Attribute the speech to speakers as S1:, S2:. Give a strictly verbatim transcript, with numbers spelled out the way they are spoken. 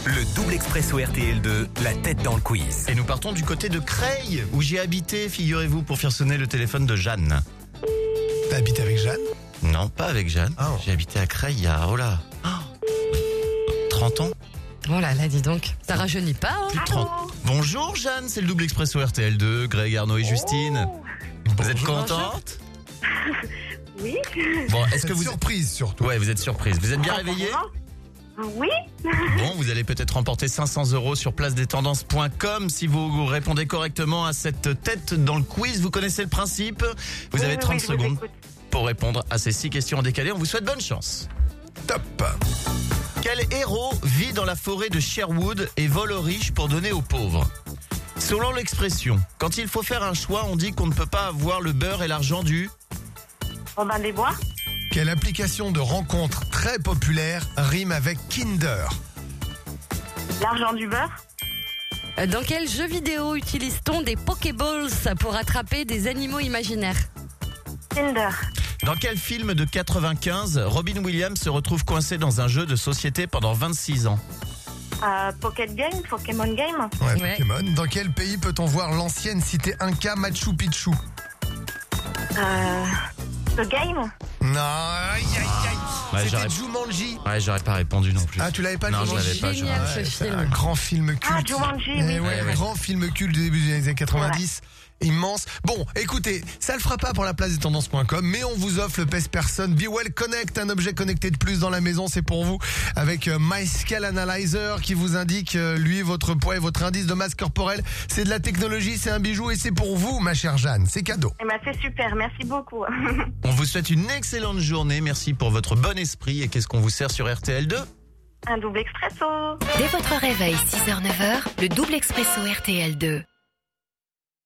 S1: Le double expresso R T L deux, la tête dans le quiz.
S2: Et nous partons du côté de Creil, où j'ai habité, figurez-vous, pour faire sonner le téléphone de Jeanne.
S3: T'as habité avec Jeanne?
S2: Non, pas avec Jeanne.
S3: Oh.
S2: J'ai habité à Creil il y a, oh là, oh, trente ans.
S4: Oh là là, dis donc, ça rajeunit pas, hein.
S2: Plus de trente. Bonjour Jeanne, c'est le double expresso R T L deux, Greg, Arnaud et Justine. Vous êtes contente?
S5: Oui.
S2: Bon, est-ce
S3: Cette
S2: que vous...
S3: surprise surtout.
S2: Ouais, vous êtes surprise. Vous êtes bien réveillée?
S5: Oui.
S2: Bon, vous allez peut-être remporter cinq cents euros sur place des tendances point com si vous répondez correctement à cette tête dans le quiz. Vous connaissez le principe. Vous
S5: Oui,
S2: avez
S5: oui,
S2: trente
S5: oui, je vous
S2: secondes
S5: écoute.
S2: pour répondre à ces six questions en décalé. On vous souhaite bonne chance.
S3: Top.
S2: Quel héros vit dans la forêt de Sherwood et vole aux riches pour donner aux pauvres? Selon l'expression, quand il faut faire un choix, on dit qu'on ne peut pas avoir le beurre et l'argent du...
S5: Robin des Bois.
S3: Quelle application de rencontre très populaire rime avec Kinder?
S5: L'argent du beurre.
S4: Dans quel jeu vidéo utilise-t-on des Pokéballs pour attraper des animaux imaginaires?
S5: Tinder.
S2: Dans quel film de quatre-vingt-quinze, Robin Williams se retrouve coincé dans un jeu de société pendant vingt-six ans?
S5: Euh, Pocket Game. Pokémon Game.
S3: Ouais,
S4: Ouais.
S3: Pokémon. Dans quel pays peut-on voir l'ancienne cité Inca Machu Picchu?
S5: Euh, The Game.
S3: Non, aïe aïe aïe.
S2: Ouais,
S3: C'était
S2: j'aurais-
S3: Jumanji.
S2: Ouais, j'aurais pas répondu non plus.
S3: Ah, tu l'avais pas,
S2: Non, je
S3: Jumanji?
S2: l'avais pas. je
S4: Génial,
S2: l'avais-
S4: ce
S3: Ouais, c'est
S4: film.
S3: un grand film culte.
S5: Ah, Jumanji,
S3: Eh
S5: oui.
S3: ouais,
S2: Ouais, ouais.
S3: Grand film culte du début des années quatre-vingt-dix. Immense. Bon, écoutez, ça le fera pas pour la place des tendances point com, mais on vous offre le Pèse Personne Be Well Connect, un objet connecté de plus dans la maison, c'est pour vous, avec euh, My Scale Analyzer qui vous indique, euh, lui, votre poids et votre indice de masse corporelle. C'est de la technologie, c'est un bijou et c'est pour vous, ma chère Jeanne. C'est cadeau.
S5: Eh ben, c'est super. Merci beaucoup.
S2: On vous souhaite une excellente journée. Merci pour votre bon esprit. Et qu'est-ce qu'on vous sert sur R T L deux?
S5: Un double expresso.
S6: Dès votre réveil, six heures neuf heures, le double expresso R T L deux.